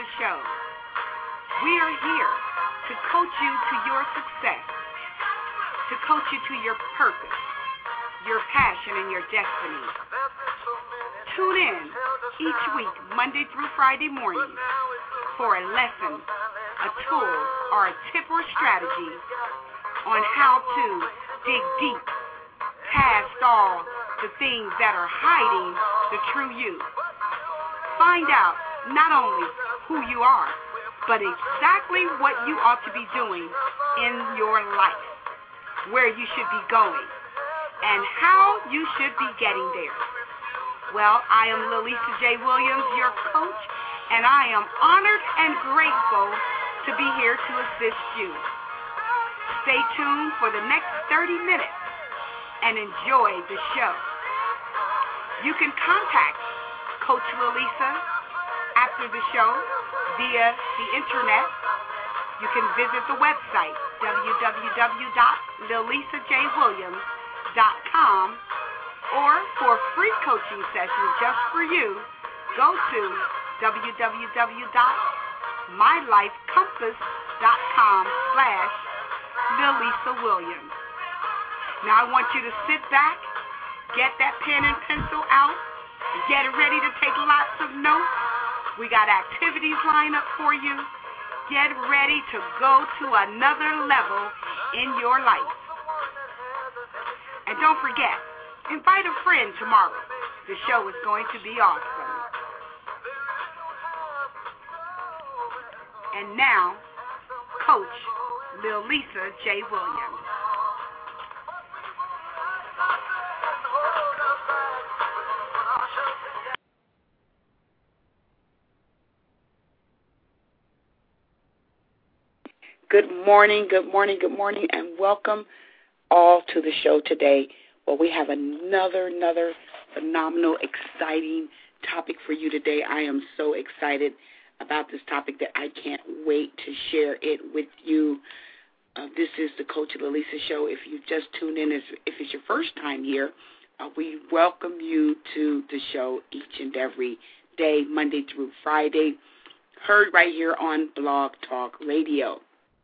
the show. We are here to coach you to your success, to coach you to your purpose, your passion, and your destiny. Tune in each week, Monday through Friday mornings, for a lesson, a tool, or a tip or strategy on how to dig deep past all the things that are hiding the true you. Find out not only who you are, but exactly what you ought to be doing in your life, where you should be going, and how you should be getting there. Well, I am Lalisa J. Williams, your coach, and I am honored and grateful to be here to assist you. Stay tuned for the next 30 minutes and enjoy the show. You can contact Coach Lalisa after the show via the internet. You can visit the website, www.lalisajwilliams.com, or for free coaching sessions just for you, go to www.mylifecompass.com/Lalisa Williams. Now I want you to sit back, get that pen and pencil out, get ready to take lots of notes. We got activities lined up for you. Get ready to go to another level in your life. And don't forget, invite a friend tomorrow. The show is going to be awesome. And now, Coach Lalisa J. Williams. Good morning, and welcome all to the show today. Well, we have another phenomenal, exciting topic for you today. I am so excited about this topic that I can't wait to share it with you. This is the Coach Lalisa Show. If you just tuned in, if it's your first time here, we welcome you to the show each and every day, Monday through Friday, heard right here on Blog Talk Radio.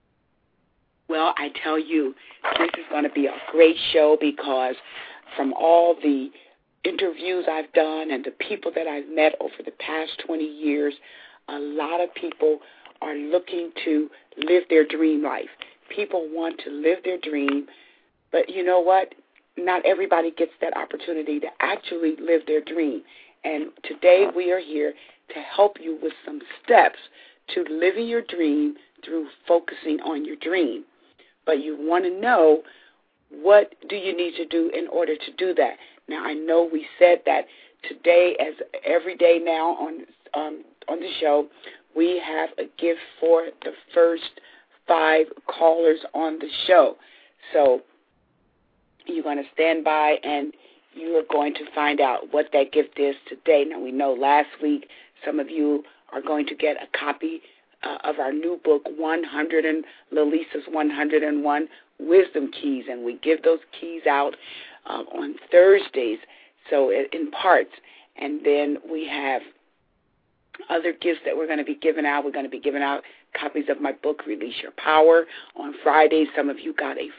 Well, I tell you, this is going to be a great show because from all the interviews I've done and the people that I've met over the past 20 years, a lot of people are looking to live their dream life. People want to live their dream, but you know what? Not everybody gets that opportunity to actually live their dream. And today we are here to help you with some steps to living your dream through focusing on your dream. But you want to know, what do you need to do in order to do that? Now, I know we said that today, as every day now on the show, we have a gift for the first 5 callers on the show. So you're going to stand by and you are going to find out what that gift is today. Now, we know last week some of you are going to get a copy of our new book, Lalisa's 101 Wisdom Keys, and we give those keys out on Thursdays, so in parts. And then we have other gifts that we're going to be giving out. We're going to be giving out copies of my book, Release Your Power. On Friday, some of you got a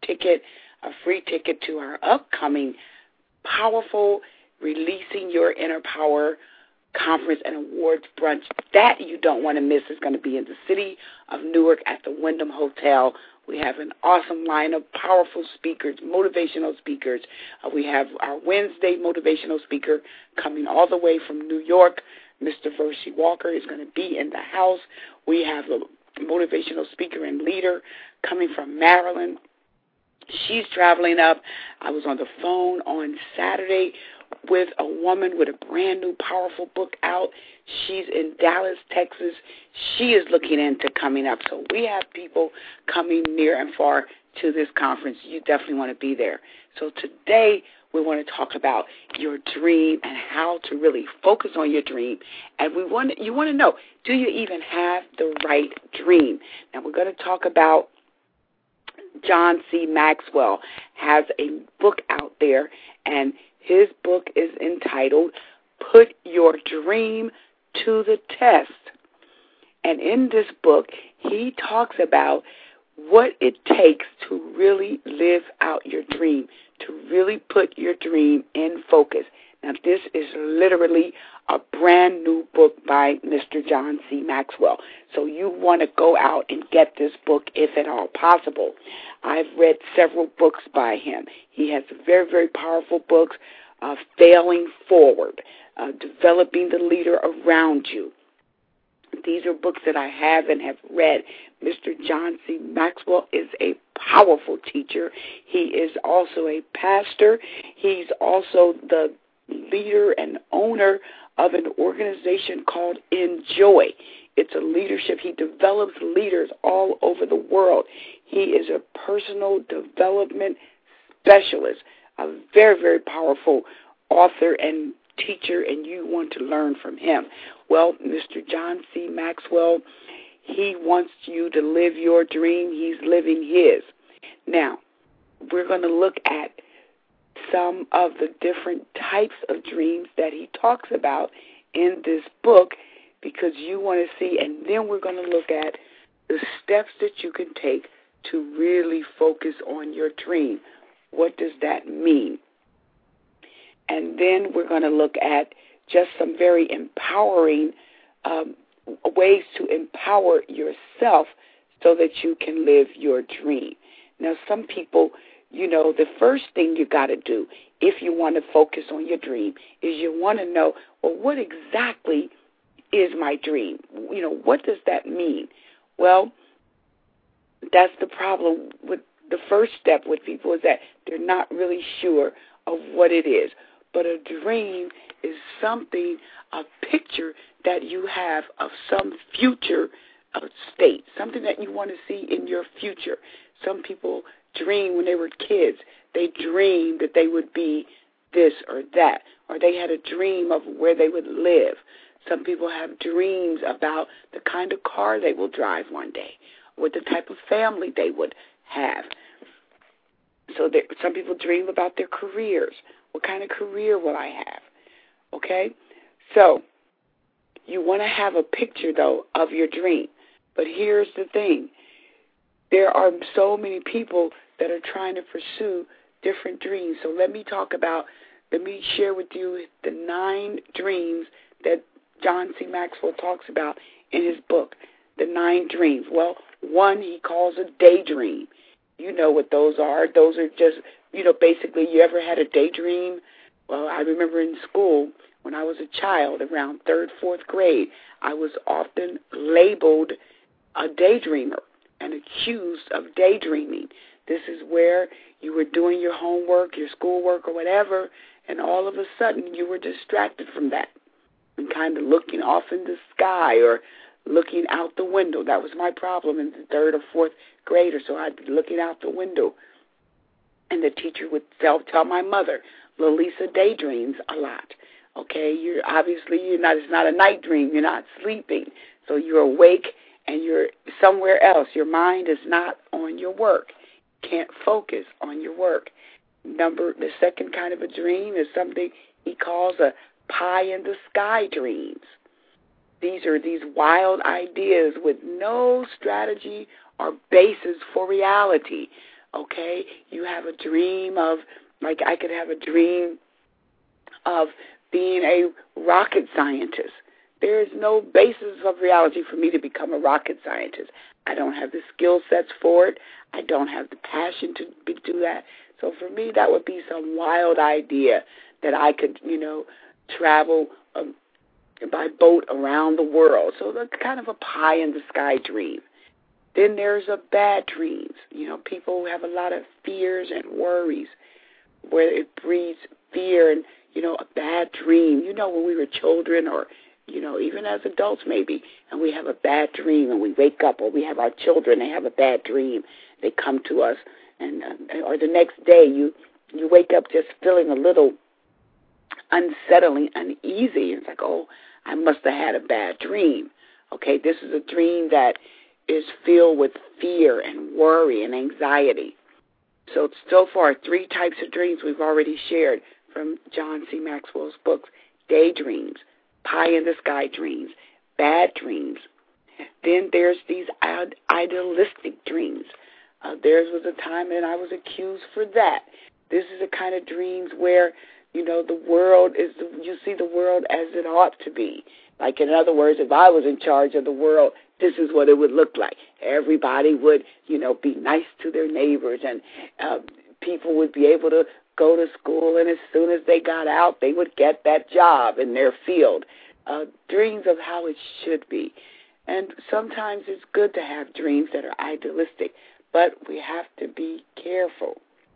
free ticket to our upcoming powerful Releasing Your Inner Power Conference and Awards Brunch. That you don't want to miss. Is going to be in the city of Newark at the Wyndham Hotel. We have an awesome lineup, powerful speakers, motivational speakers. We have our Wednesday motivational speaker coming all the way from New York. Mr. Versi Walker is going to be in the house. We have a motivational speaker and leader coming from Maryland. She's traveling up. I was on the phone on Saturday with a woman with a brand new powerful book out. She's in Dallas, Texas. She is looking into coming up. So we have people coming near and far to this conference. You definitely want to be there. So today we want to talk about your dream and how to really focus on your dream. And you want to know, do you even have the right dream? Now we're going to talk about John C. Maxwell has a book out there, and his book is entitled Put Your Dream to the Test. And in this book, he talks about what it takes to really live out your dream, to really put your dream in focus. Now, this is literally a brand new book by Mr. John C. Maxwell. So you want to go out and get this book if at all possible. I've read several books by him. He has very, very powerful books, Failing Forward, Developing the Leader Around You. These are books that I have and have read. Mr. John C. Maxwell is a powerful teacher. He is also a pastor. He's also the leader and owner of an organization called Enjoy. It's a leadership. He develops leaders all over the world. He is a personal development specialist, a very, very powerful author and teacher, and you want to learn from him. Well, Mr. John C. Maxwell, he wants you to live your dream. He's living his. Now, we're going to look at some of the different types of dreams that he talks about in this book, because you want to see, and then we're going to look at the steps that you can take to really focus on your dream. What does that mean? And then we're going to look at just some very empowering ways to empower yourself so that you can live your dream. Now, some people, the first thing you got to do if you want to focus on your dream is you want to know, well, what exactly is my dream? What does that mean? Well, that's the problem with the first step with people, is that they're not really sure of what it is. But a dream is something, a picture that you have of some future state, something that you want to see in your future. Some people dream when they were kids. They dreamed that they would be this or that, or they had a dream of where they would live. Some people have dreams about the kind of car they will drive one day, what the type of family they would have. So some people dream about their careers. What kind of career will I have? Okay? So you want to have a picture, though, of your dream. But here's the thing. There are so many people that are trying to pursue different dreams. So let me share with you the 9 dreams that John C. Maxwell talks about in his book, The 9 Dreams. Well, one he calls a daydream. You know what those are. Those are just, basically, you ever had a daydream? Well, I remember in school when I was a child, around 3rd, 4th grade, I was often labeled a daydreamer and accused of daydreaming. This is where you were doing your homework, your schoolwork, or whatever, and all of a sudden you were distracted from that and kind of looking off in the sky or looking out the window. That was my problem in the 3rd or 4th grade, or so I'd be looking out the window. And the teacher would tell my mother, Lalisa daydreams a lot. Okay, it's not a night dream. You're not sleeping. So you're awake and you're somewhere else. Your mind is not on your work. Can't focus on your work. The second kind of a dream is something he calls a pie in the sky dreams. These are these wild ideas with no strategy or basis for reality. Okay, you have a dream of, like I could have a dream of being a rocket scientist. There is no basis of reality for me to become a rocket scientist. I don't have the skill sets for it. I don't have the passion to do that. So for me, that would be some wild idea that I could, travel by boat around the world. So that's kind of a pie in the sky dream. Then there's a bad dreams. People have a lot of fears and worries where it breeds fear and, a bad dream. When we were children or, even as adults maybe, and we have a bad dream and we wake up, or we have our children, they have a bad dream. They come to us, and or the next day you wake up just feeling a little unsettling, uneasy. It's like, oh, I must have had a bad dream. Okay, this is a dream that is filled with fear and worry and anxiety. So far, 3 types of dreams we've already shared from John C. Maxwell's books: daydreams, pie-in-the-sky dreams, bad dreams. Then there's these idealistic dreams. There was a time that I was accused for that. This is the kind of dreams where, the world you see the world as it ought to be. Like, in other words, if I was in charge of the world, this is what it would look like. Everybody would, be nice to their neighbors, and people would be able to go to school, and as soon as they got out, they would get that job in their field. Dreams of how it should be. And sometimes it's good to have dreams that are idealistic, but we have to be careful.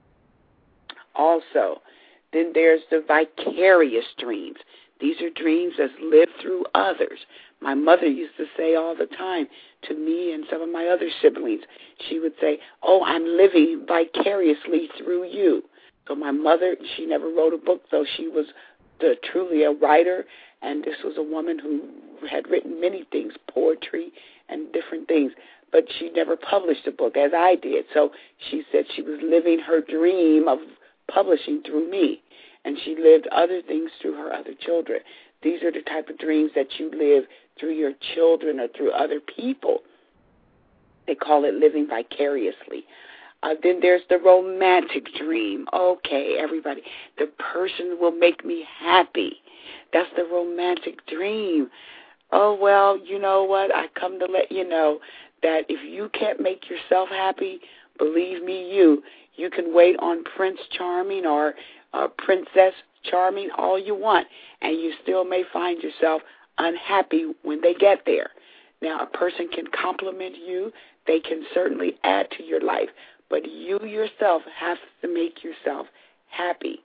Also, then there's the vicarious dreams. These are dreams that's lived through others. My mother used to say all the time to me and some of my other siblings, she would say, "Oh, I'm living vicariously through you." So my mother, she never wrote a book, though she was truly a writer, and this was a woman who had written many things, poetry and different things, but she never published a book as I did. So she said she was living her dream of publishing through me, and she lived other things through her other children. These are the type of dreams that you live through your children or through other people. They call it living vicariously. Then there's the romantic dream. Okay, everybody, the person will make me happy. That's the romantic dream. Oh, well, you know what? I come to let you know that if you can't make yourself happy, believe me, you can wait on Prince Charming or Princess Charming all you want, and you still may find yourself unhappy when they get there. Now, a person can compliment you. They can certainly add to your life, but you yourself have to make yourself happy.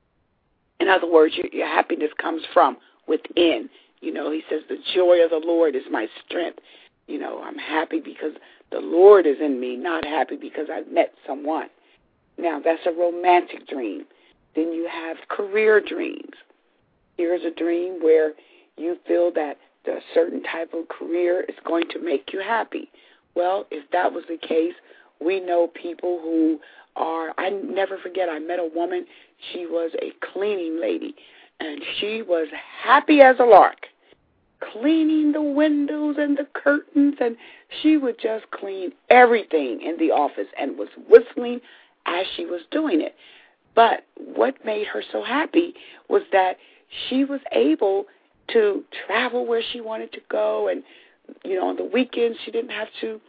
In other words, your happiness comes from within. He says, the joy of the Lord is my strength. I'm happy because the Lord is in me, not happy because I've met someone. Now, that's a romantic dream. Then you have career dreams. Here's a dream where you feel that a certain type of career is going to make you happy. Well, if that was the case, we know people who I never forget, I met a woman, she was a cleaning lady, and she was happy as a lark, cleaning the windows and the curtains, and she would just clean everything in the office and was whistling as she was doing it. But what made her so happy was that she was able to travel where she wanted to go, and, on the weekends she didn't have to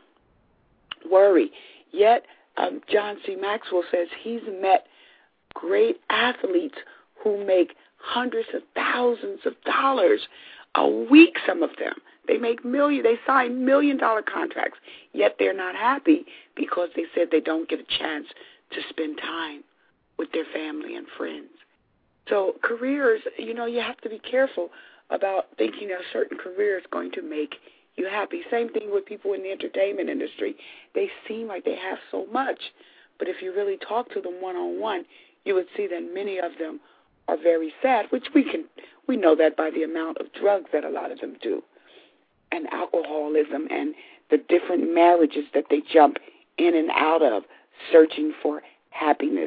worry. Yet, John C. Maxwell says he's met great athletes who make hundreds of thousands of dollars a week, some of them. They sign $1 million contracts, yet they're not happy because they said they don't get a chance to spend time with their family and friends. So careers, you have to be careful about thinking a certain career is going to make you happy. Same thing with people in the entertainment industry. They seem like they have so much, but if you really talk to them one-on-one, you would see that many of them are very sad, which we know that by the amount of drugs that a lot of them do, and alcoholism, and the different marriages that they jump in and out of, searching for happiness.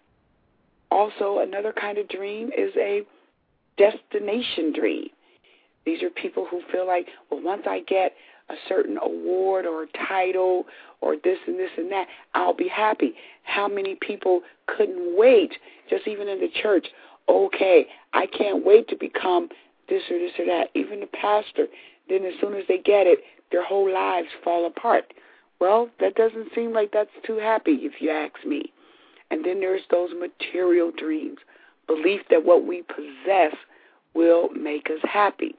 Also, another kind of dream is a destination dream. These are people who feel like, well, once I get a certain award or title or this and this and that, I'll be happy. How many people couldn't wait, just even in the church? Okay, I can't wait to become this or this or that. Even the pastor, then as soon as they get it, their whole lives fall apart. Well, that doesn't seem like that's too happy, if you ask me. And then there's those material dreams, belief that what we possess will make us happy.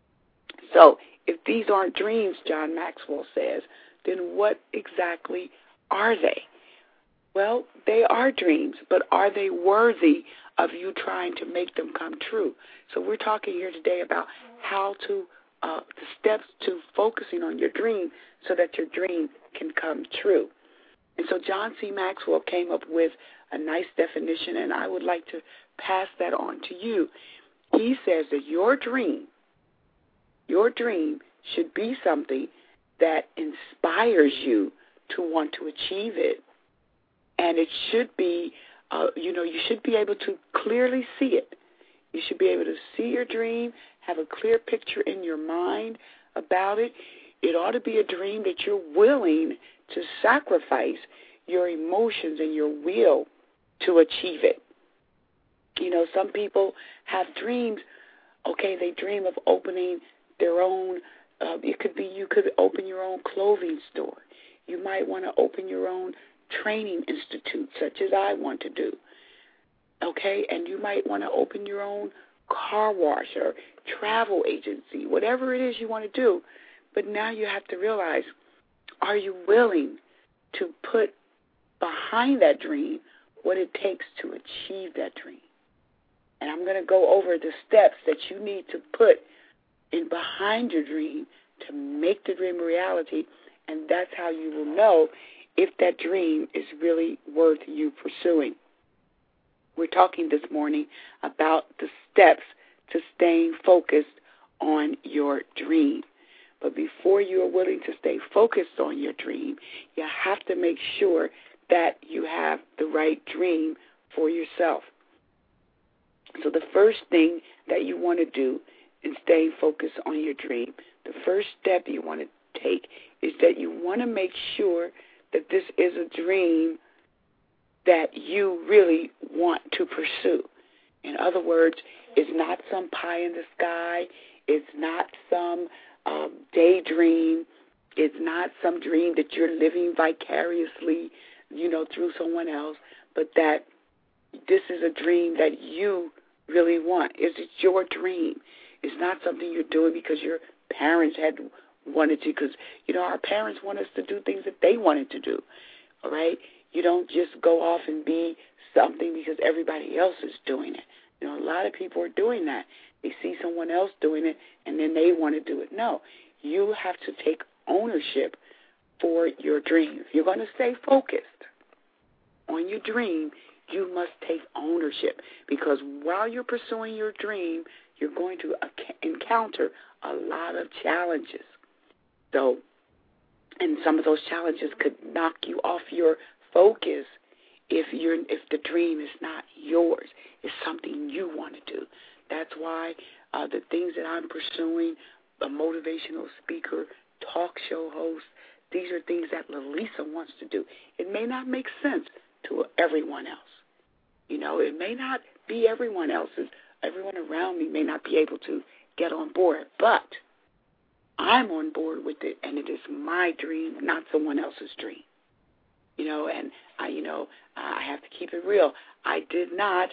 So if these aren't dreams, John Maxwell says, then what exactly are they? Well, they are dreams, but are they worthy of you trying to make them come true? So we're talking here today about how to, the steps to focusing on your dream so that your dream can come true. And so John C. Maxwell came up with a nice definition, and I would like to pass that on to you. He says that your dream should be something that inspires you to want to achieve it. And it should be, you should be able to clearly see it. You should be able to see your dream, have a clear picture in your mind about it. it ought to be a dream that you're willing to sacrifice your emotions and your will to achieve it. You know, some people have dreams. Okay, they dream of opening their own. It could be you could open your own clothing store. You might want to open your own training institute, such as I want to do. Okay, and you might want to open your own car wash or travel agency, whatever it is you want to do. But now you have to realize, are you willing to put behind that dream what it takes to achieve that dream? And I'm going to go over the steps that you need to put in behind your dream to make the dream a reality, and that's how you will know if that dream is really worth you pursuing. We're talking this morning about the steps to staying focused on your dream. But before you are willing to stay focused on your dream, you have to make sure that you have the right dream for yourself. So the first thing that you want to do in staying focused on your dream, the first step you want to take is that you want to make sure that this is a dream that you really want to pursue. In other words, it's not some pie in the sky. It's not some daydream. It's not some dream that you're living vicariously, through someone else, but that this is a dream that you really want. It's your dream. It's not something you're doing because your parents had wanted to, because, our parents want us to do things that they wanted to do, all right? You don't just go off and be something because everybody else is doing it. A lot of people are doing that. They see someone else doing it, and then they want to do it. No, you have to take ownership for your dream. If you're going to stay focused on your dream, you must take ownership, because while you're pursuing your dream, you're going to encounter a lot of challenges. So, and some of those challenges could knock you off your focus if the dream is not yours. It's something you want to do. That's why the things that I'm pursuing, a motivational speaker, talk show host, these are things that Lalisa wants to do. It may not make sense to everyone else. It may not be everyone around me may not be able to get on board, but I'm on board with it, and it is my dream, not someone else's dream. And I have to keep it real. I did not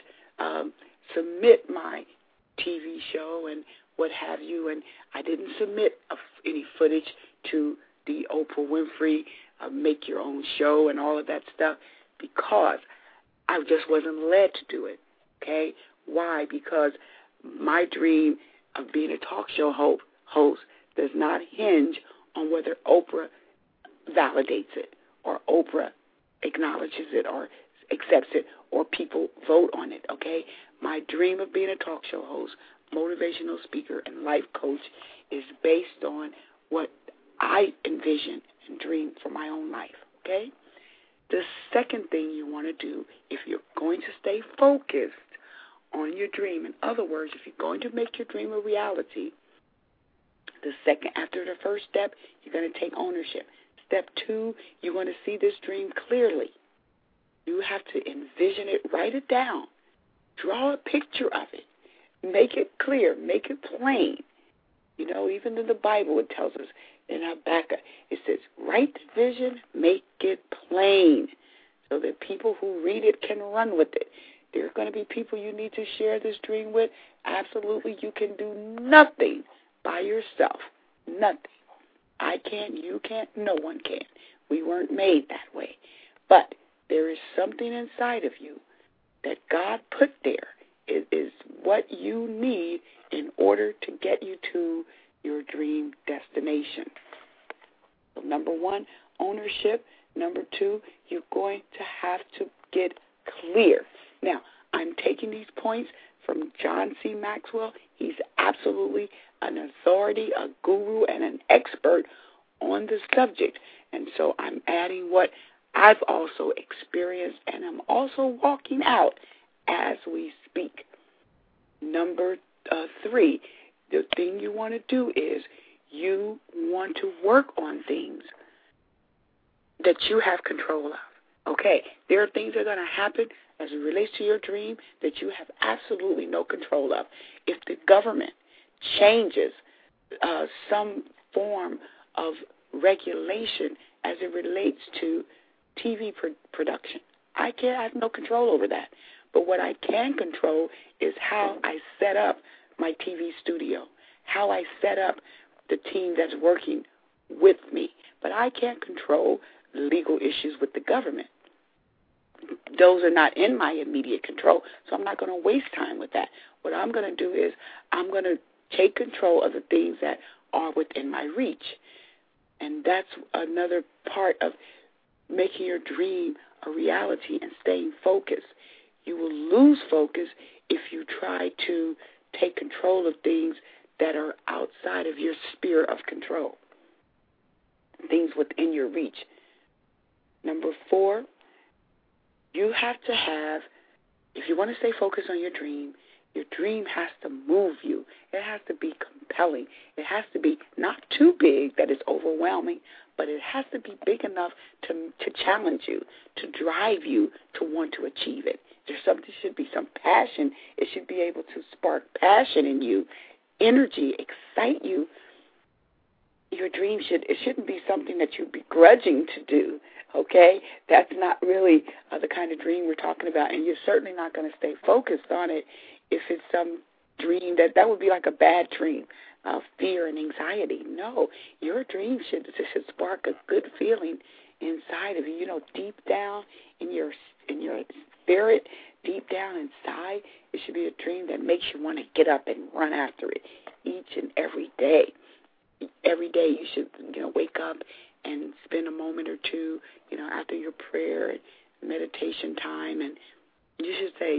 submit my TV show and what have you, and I didn't submit any footage to the Oprah Winfrey Make Your Own Show and all of that stuff, because I just wasn't led to do it, okay? Why? Because my dream of being a talk show host does not hinge on whether Oprah validates it or Oprah acknowledges it or accepts it or people vote on it, okay? My dream of being a talk show host, motivational speaker, and life coach is based on what I envision and dream for my own life, okay? The second thing you want to do, if you're going to stay focused on your dream, in other words, if you're going to make your dream a reality, after the first step, you're going to take ownership. Step 2, you're going to see this dream clearly. You have to envision it, write it down, draw a picture of it, make it clear, make it plain. Even in the Bible, it tells us in Habakkuk, it says, write the vision, make it plain, so that people who read it can run with it. There are going to be people you need to share this dream with. Absolutely, you can do nothing by yourself. Nothing. I can't, you can't, no one can. We weren't made that way. But there is something inside of you that God put there. It is what you need in order to get you to your dream destination. So number 1, ownership. Number 2, you're going to have to get clear. Now, I'm taking these points from John C. Maxwell. He's absolutely an authority, a guru, and an expert on the subject. And so I'm adding what I've also experienced, and I'm also walking out as we speak. Number 3, the thing you want to do is you want to work on things that you have control of. Okay, there are things that are going to happen as it relates to your dream that you have absolutely no control of. If the government changes some form of regulation as it relates to TV production, I have no control over that. But what I can control is how I set up my TV studio, how I set up the team that's working with me. But I can't control legal issues with the government. Those are not in my immediate control, so I'm not going to waste time with that. What I'm going to do is I'm going to take control of the things that are within my reach. And that's another part of making your dream a reality and staying focused. You will lose focus if you try to take control of things that are outside of your sphere of control, things within your reach. Number 4, you have to have, if you want to stay focused on your dream has to move you. It has to be compelling. It has to be not too big that it's overwhelming, but it has to be big enough to challenge you, to drive you to want to achieve it. There should be some passion. It should be able to spark passion in you, energy, excite you. Your dream shouldn't be something that you're begrudging to do, okay? That's not really the kind of dream we're talking about, and you're certainly not going to stay focused on it if it's some dream that would be like a bad dream, fear and anxiety. No, your dream should spark a good feeling inside of you. You know, deep down in your spirit, deep down inside, it should be a dream that makes you want to get up and run after it each and every day. Every day you should, wake up and spend a moment or two, after your prayer and meditation time, and you should say,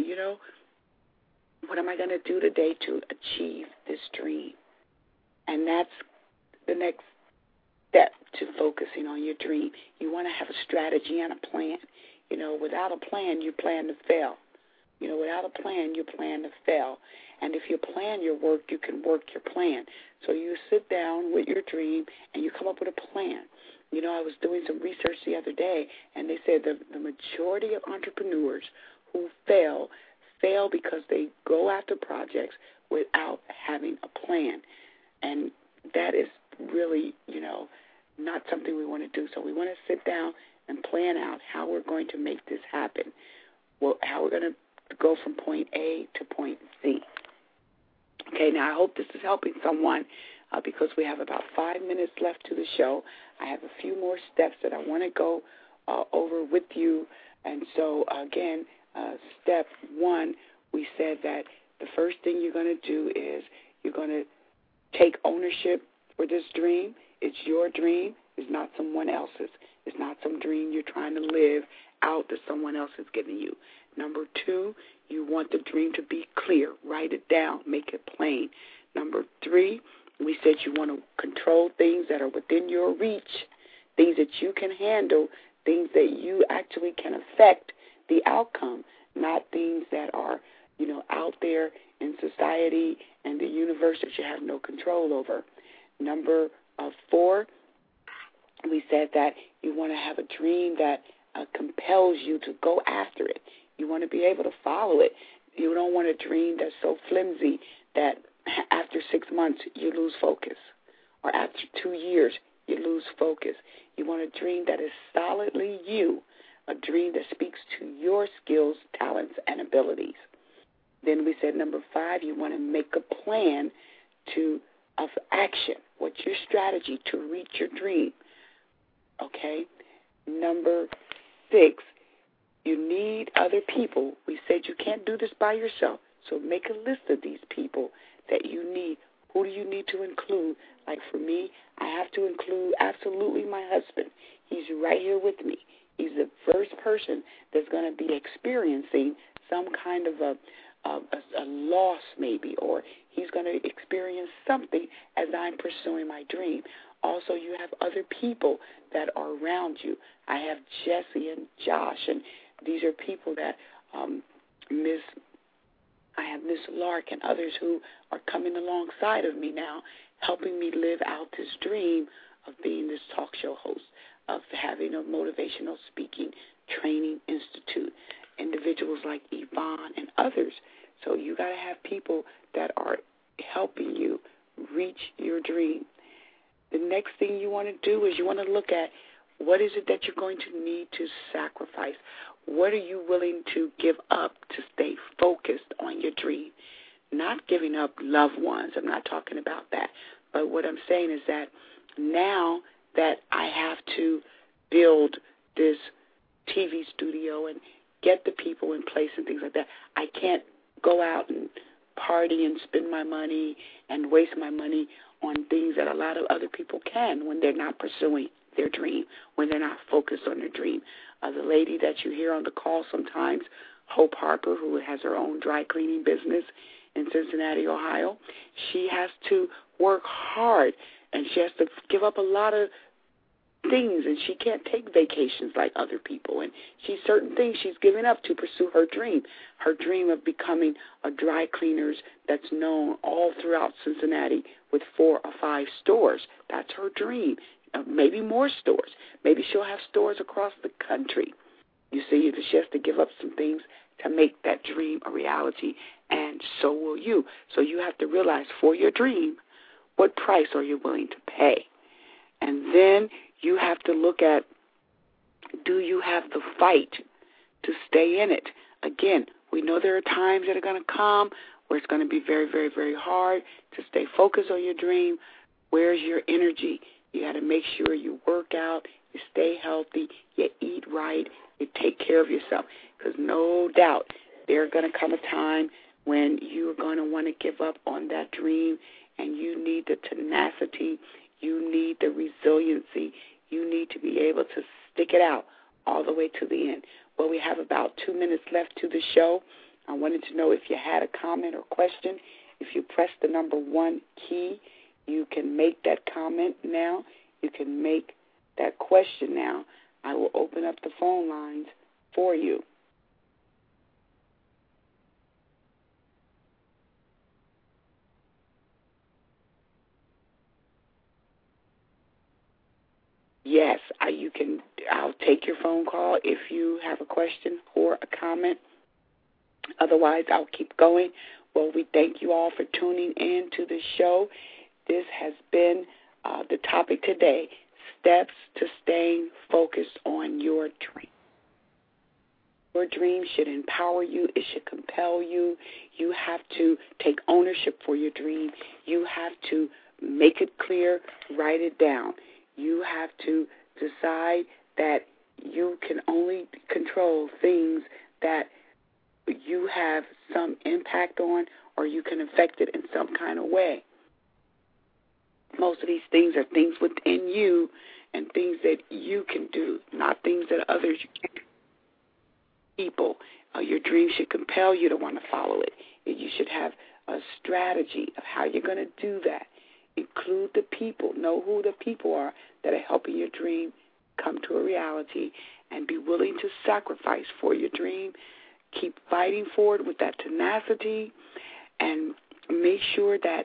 what am I going to do today to achieve this dream? And that's the next step to focusing on your dream. You want to have a strategy and a plan. Without a plan, you plan to fail. Without a plan, you plan to fail. And if you plan your work, you can work your plan. So you sit down with your dream and you come up with a plan. I was doing some research the other day, and they said the majority of entrepreneurs who fail because they go after projects without having a plan. And that is really, not something we want to do. So we want to sit down and plan out how we're going to make this happen, how we're going to go from point A to point Z. Okay, now I hope this is helping someone because we have about 5 minutes left to the show. I have a few more steps that I want to go over with you. And so, again, step 1, we said that the first thing you're going to do is you're going to take ownership for this dream. It's your dream. It's not someone else's. It's not some dream you're trying to live out that someone else is giving you. Number 2, you want the dream to be clear. Write it down. Make it plain. Number 3, we said you want to control things that are within your reach, things that you can handle, things that you actually can affect the outcome, not things that are, out there in society and the universe that you have no control over. Number 4, we said that you want to have a dream that compels you to go after it. You want to be able to follow it. You don't want a dream that's so flimsy that after 6 months you lose focus, or after 2 years you lose focus. You want a dream that is solidly you, a dream that speaks to your skills, talents, and abilities. Then we said number 5, you want to make a plan of action. What's your strategy to reach your dream? Okay. Number 6, you need other people. We said you can't do this by yourself, so make a list of these people that you need. Who do you need to include? Like for me, I have to include absolutely my husband. He's right here with me. He's the first person that's going to be experiencing some kind of a loss maybe, or he's going to experience something as I'm pursuing my dream. Also, you have other people that are around you. I have Jesse and Josh, and these are people that I have Miss Lark and others who are coming alongside of me now, helping me live out this dream of being this talk show host, of having a motivational speaking training institute, individuals like Yvonne and others. So you got to have people that are helping you reach your dream. The next thing you want to do is you want to look at what is it that you're going to need to sacrifice. What are you willing to give up to stay focused on your dream? Not giving up loved ones. I'm not talking about that. But what I'm saying is that now that I have to build this TV studio and get the people in place and things like that, I can't go out and party and spend my money and waste my money on things that a lot of other people can when they're not pursuing their dream, when they're not focused on their dream. The lady that you hear on the call sometimes, Hope Harper, who has her own dry cleaning business in Cincinnati, Ohio, she has to work hard, and she has to give up a lot of things, and she can't take vacations like other people, and certain things she's giving up to pursue her dream of becoming a dry cleaners that's known all throughout Cincinnati with 4 or 5 stores. That's her dream. Maybe more stores. Maybe she'll have stores across the country. You see, she has to give up some things to make that dream a reality, and so will you. So you have to realize for your dream, what price are you willing to pay? And then you have to look at, do you have the fight to stay in it? Again, we know there are times that are going to come where it's going to be very, very, very hard to stay focused on your dream. Where's your energy? You got to make sure you work out, you stay healthy, you eat right, you take care of yourself. Because no doubt there's going to come a time when you're going to want to give up on that dream, and you need the tenacity, you need the resiliency, you need to be able to stick it out all the way to the end. Well, we have about 2 minutes left to the show. I wanted to know if you had a comment or question. If you press the number 1 key, you can make that comment now. You can make that question now. I will open up the phone lines for you. Yes, I'll take your phone call if you have a question or a comment. Otherwise, I'll keep going. Well, we thank you all for tuning in to the show. This has been the topic today, steps to staying focused on your dream. Your dream should empower you. It should compel you. You have to take ownership for your dream. You have to make it clear, write it down. You have to decide that you can only control things that you have some impact on, or you can affect it in some kind of way. Most of these things are things within you and things that you can do, not things that others can do. People, your dream should compel you to want to follow it. You should have a strategy of how you're going to do that. Include the people. Know who the people are that are helping your dream come to a reality, and be willing to sacrifice for your dream. Keep fighting for it with that tenacity, and make sure that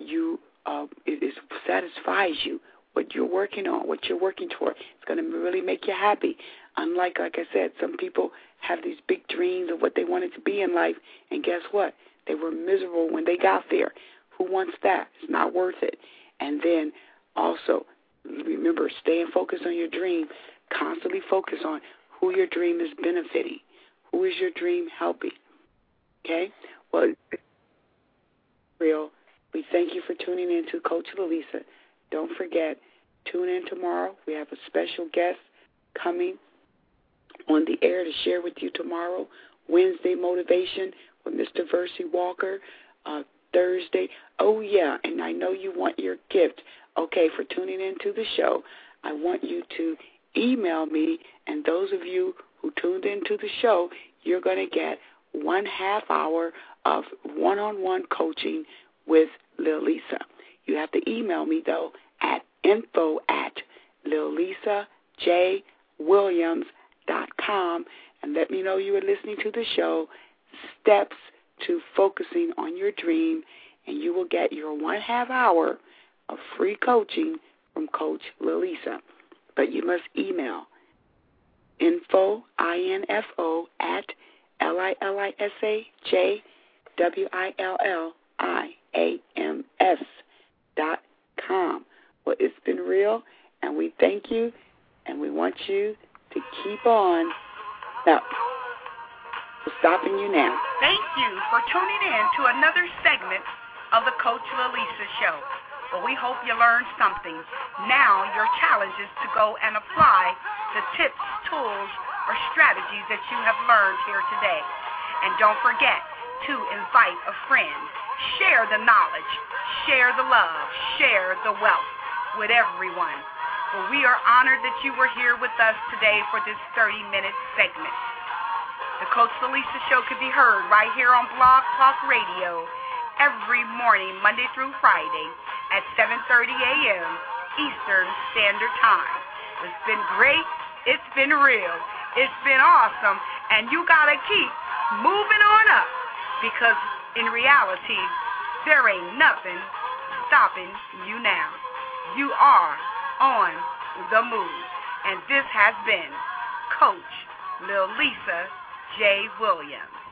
it satisfies you, what you're working on, what you're working toward. It's going to really make you happy. Unlike, like I said, some people have these big dreams of what they wanted to be in life, and guess what? They were miserable when they got there. Who wants that? It's not worth it. And then also, remember, staying focused on your dream. Constantly focus on who your dream is benefiting. Who is your dream helping? Okay? Well, real. We thank you for tuning in to Coach Lalisa. Don't forget, tune in tomorrow. We have a special guest coming on the air to share with you tomorrow. Wednesday, motivation with Mr. Versi Walker. Thursday, oh yeah, and I know you want your gift. Okay, for tuning in to the show, I want you to email me, and those of you who tuned into the show, you're going to get 1/2 hour of one-on-one coaching with Lil Lisa. You have to email me, though, at info@lillisajwilliams.com, and let me know you are listening to the show, Steps to Focusing on Your Dream, and you will get your 1/2 hour of free coaching from Coach Lilisa. But you must email info, I-N-F-O, at LILISAJWILLIAMS.com. Well, it's been real, and we thank you, and we want you to keep on. Now, we're stopping you now. Thank you for tuning in to another segment of the Coach Lilisa Show. Well, we hope you learned something. Now your challenge is to go and apply the tips, tools, or strategies that you have learned here today. And don't forget to invite a friend. Share the knowledge, share the love, share the wealth with everyone. Well, we are honored that you were here with us today for this 30-minute segment. The Coach Lilisa Show can be heard right here on Blog Talk Radio every morning, Monday through Friday at 7:30 a.m. Eastern Standard Time. It's been great. It's been real. It's been awesome. And you got to keep moving on up, because in reality, there ain't nothing stopping you now. You are on the move. And this has been Coach Lilisa J. Williams.